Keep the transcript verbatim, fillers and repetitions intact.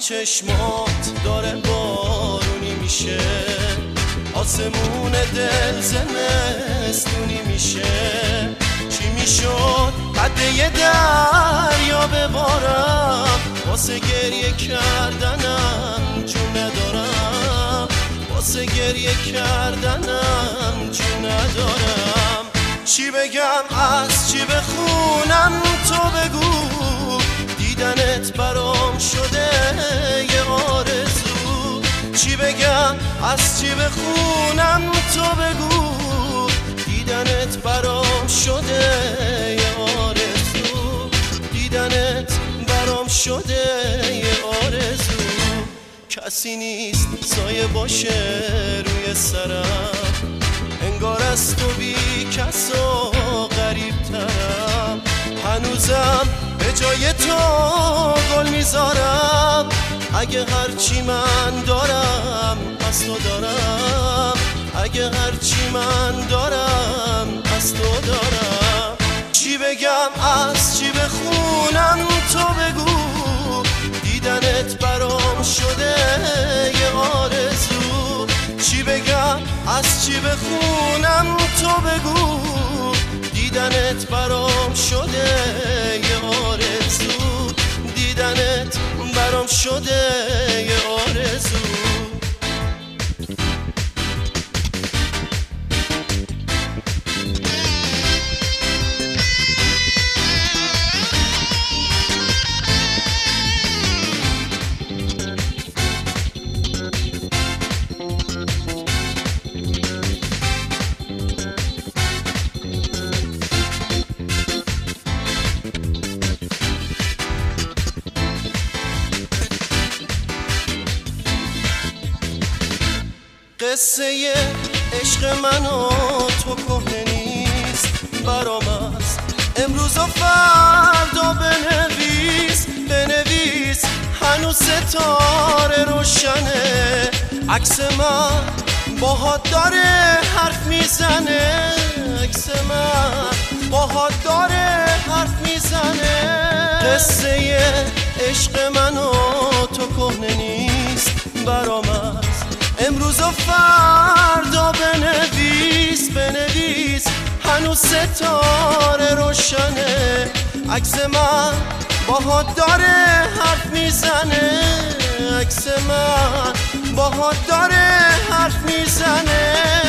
چشمات داره بارونی میشه، آسمون دل زمستونی میشه. چی میشد قد یه دریا ببارم، واسه گریه کردنم جون ندارم، واسه گریه کردنم جون ندارم. چی بگم از چی بخونم تو بگو، دیدنت برام شده یه آرزو. چی بگم از چی بخونم تو بگو، دیدنت برام شده یه آرزو، دیدنت برام شده یه آرزو. کسی نیست سایه باشه روی سرم، انگار از تو بی کس و غریب ترم. هنوزم به جای تو گل میذارم، اگه هرچی من دارم از تو دارم، اگه هرچی من دارم از تو دارم. چی بگم از چی بخونم تو بگو، دیدنت برام شده یه آرزو. چی بگم از چی بخونم تو بگو، دیدنت برام شده یه آرزو، دیدنت برام شده یه آرزو. قصه عشق من و تو کهنه نیست، برام از امروز و فردا بنویس، بنویس هنوز ستاره روشنه. عکس من باهات داره حرف میزنه، عکس من باهات داره حرف میزنه. قصه عشق من و تو کهنه نیست، برام از امروز و فردا بنویس، بنویس هنوز ستاره روشنه. عکس من باهات داره حرف میزنه، عکس من باهات داره حرف میزنه.